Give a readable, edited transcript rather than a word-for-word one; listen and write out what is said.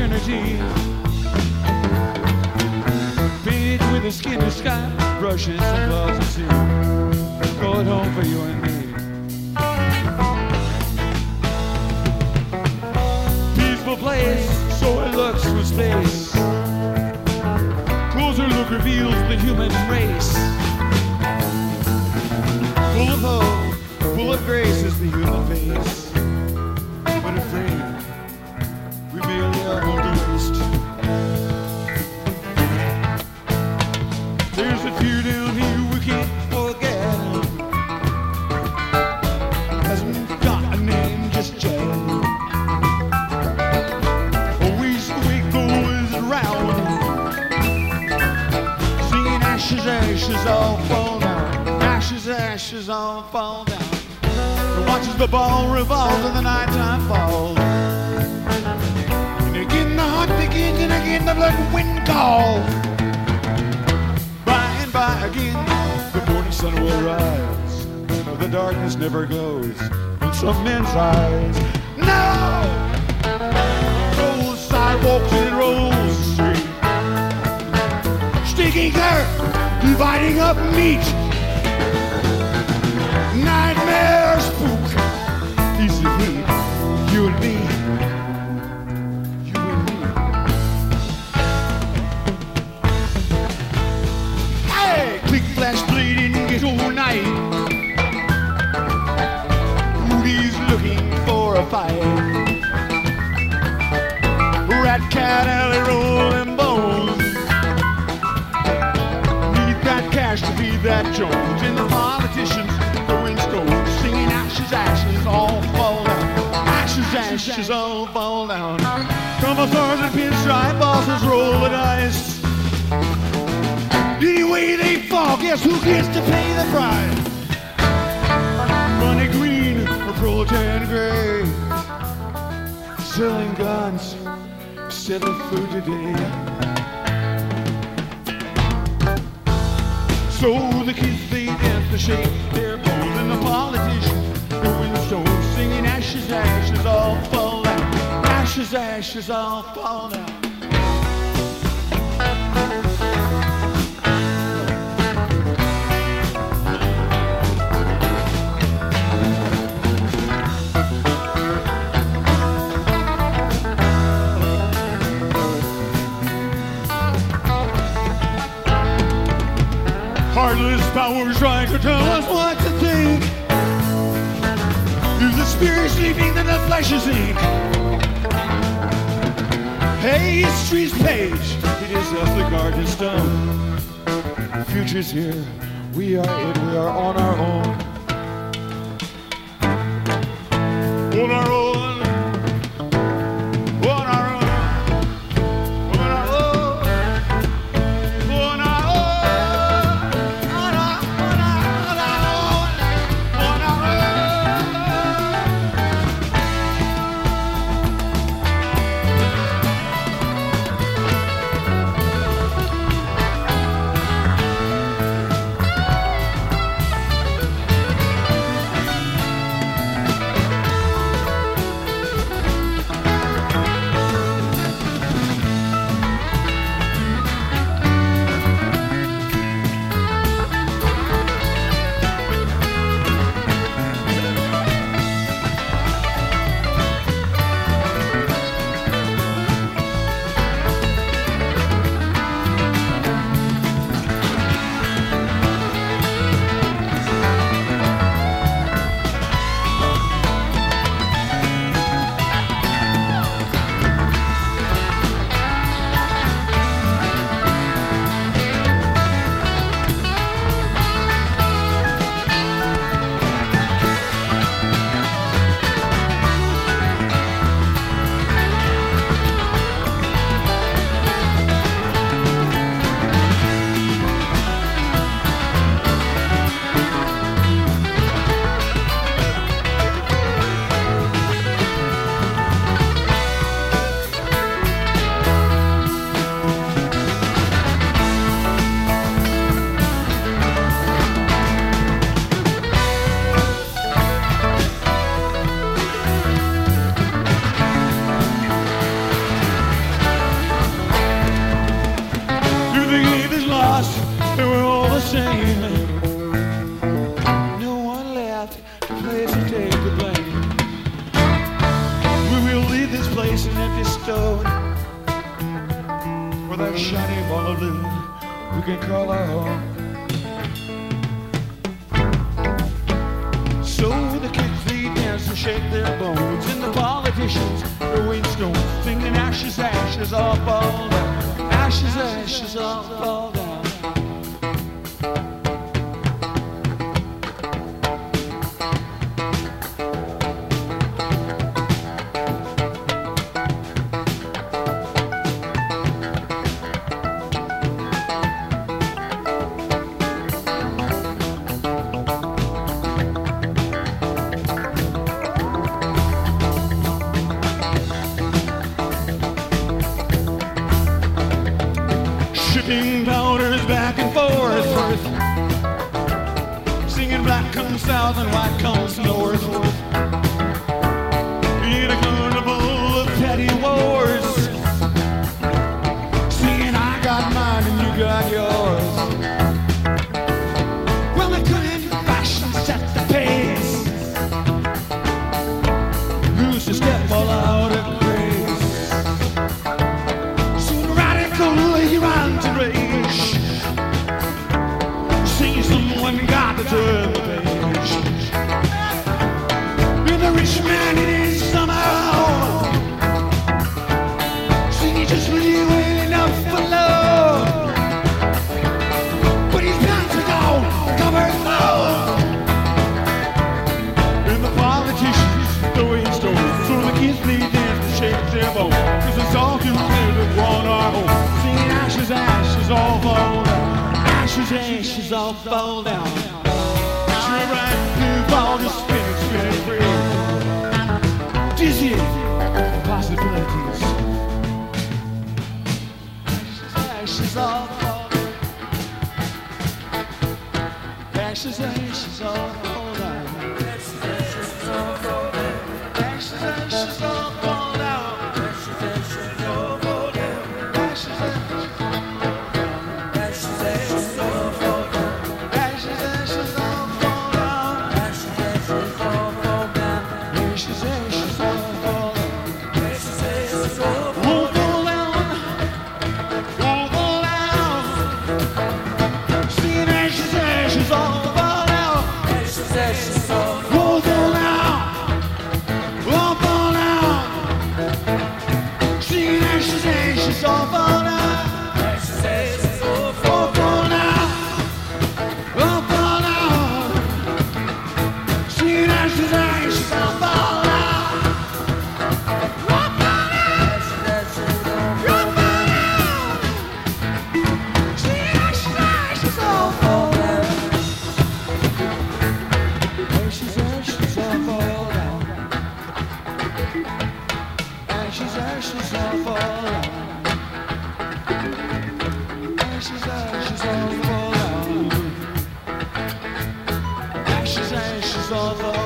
eternity. Painted with the skin of sky, brushes and gloves of sea. Going home for you and me. Peaceful place, so it looks from space. Closer look reveals the human race. Full of hope, full of grace is the human face. But afraid, we merely are reduced. There's a fear down here we can't forget. Hasn't got a name just yet. Always the way goes around. Singing ashes, ashes all fall down. Ashes, ashes all fall down. And watches the ball revolve in the nighttime fall. And again the hunt begins, and again the blood wind calls. By again, the morning sun will rise, but the darkness never goes in some men's eyes. No! Rolls sidewalks and rolls the street, stinking earth, dividing up meat. Nightmare spook, piece of heat, you and me. Flash bleeding ghetto night. Rudy's looking for a fight. Rat cat alley rolling bones. Need that cash to feed that Jones. And the politicians throwing stones, singing ashes, ashes all fall down. Ashes, ashes all fall down. Commissars and pinstripe bosses roll the dice. Anyway they fall, guess who gets to pay the price? Money green or proletarian gray, selling guns instead of food today. So the kids they dance to shake their bones, and the politicians doing stones, singing ashes, ashes all fall down. Ashes, ashes all fall down. Heartless powers trying to tell us what to think. Is the spirit sleeping that the flesh is ink? Hey, history's page, it is of the garden stone. The future's here, we are it, we are on our own. On our own. the same. No one left to place to take the blame. We will leave this place an empty stone, with that shiny balloon we can call our home. So the kids they dance and shake their bones, and the politicians throw in stones, singing ashes, ashes, all fall down. Ashes, ashes, all fall down. Shipping powders back and forth, singing black comes south and white comes north, in a carnival of petty wars, singing I got mine and you got yours. Well, they couldn't fashion set the pace, who's to step all out of grace, so radical you run to rage, see someone got to turn the page, and the rich man it is somehow, see he just really ain't enough for love, but his pants are gone, covered low, and the politicians throwing stones, so the kids they dance and shake their bones, 'cause it's all too clear that one our home. Ashes, ashes, all fall down. Ashes, ashes, all fall down. Sure, right through ball, just spinning, spinning free. Dizzy possibilities. Ashes, ashes, all fall down. Ashes, ashes, all fall down. Ashes, ashes, all fall down. Ashes, ashes, all fall down. Ashes, ashes, all fall down. Ashes, ashes. Ashes, ashes, all fall down. Ashes, ashes, all fall down. Ashes, ashes, all fall down.